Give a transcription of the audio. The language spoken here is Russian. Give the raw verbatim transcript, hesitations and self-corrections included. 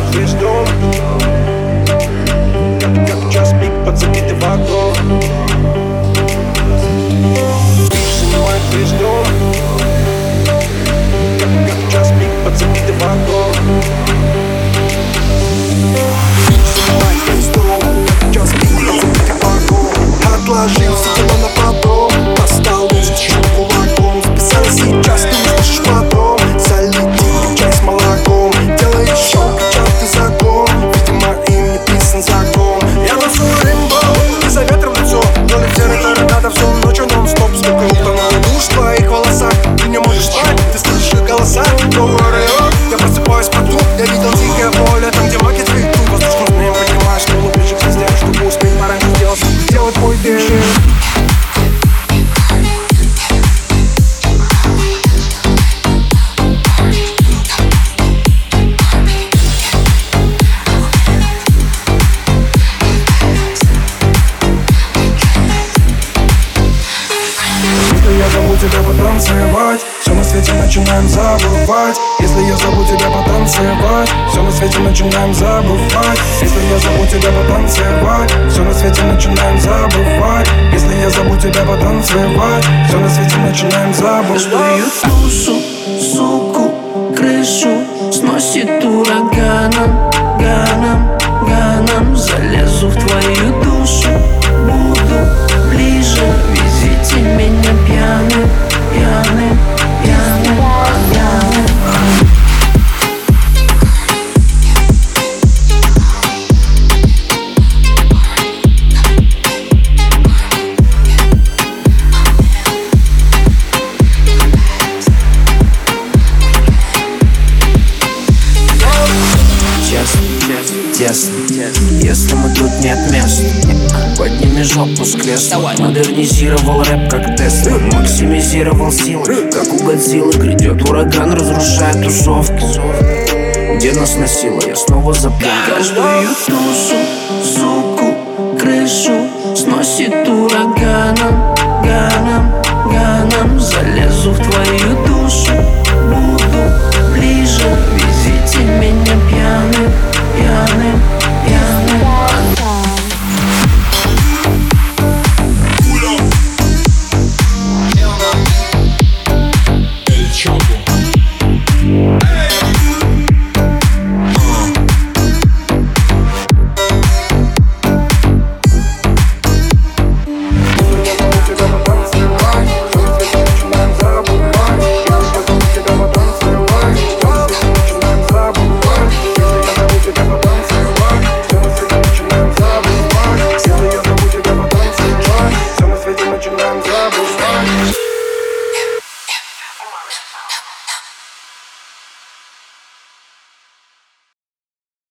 весь дом. Как, как час пик под забитый вагон. Бич занимает весь дом. Как, как час пик под забитый вагон. Бич занимает весь дом. Как час пик под забитый вагон. Отложил все дела на потом. Достал ложечку кулаком. Списал сейчас, ты услышишь потом. Залетит чай с молоком. Делай еще печатный закон. Видимо, им не писан закон. Я носу рейнбоу, и за ветром лицо. Но лифтеры надо всю ночь нон-стоп. Сколько утонуло душ в твоих волосах. Ты не можешь спать, ты слышишь голоса. Я просыпаюсь под труп. Я видел дикое поле, там где маки цветут. Воздушным сном поднимаешь голову ближе к звезде, чтобы успеть пораньше сделать, сделать твой день. Я зову тебя потанцевать, все на свете начинаем забывать. Если я зову тебя потанцевать, все на свете начинаем забывать. Если я зову тебя потанцевать, все на свете начинаем забывать. Если я зову тебя потанцевать, все на свете начинаем забывать. Твою душу, суку, крышу сносит ураганом, ганом, ганом. Залезу в твою душу, буду ближе. Везите меня пьяным, пьяным, пьяным, пьяным. Тесно, если мы тут нет мест, подними жопу с кресла. Модернизировал рэп как Тесла, максимизировал силы, как у Годзиллы. Грядет ураган, разрушает тусовки. Где нас носило, я снова запомнил. Каждую душу, суку, крышу сносит ураганом, ганом, ганом. Залезу в твою душу, буду ближе. Везите меня пьяным, пьяным, пьяным. Начинаем забывать.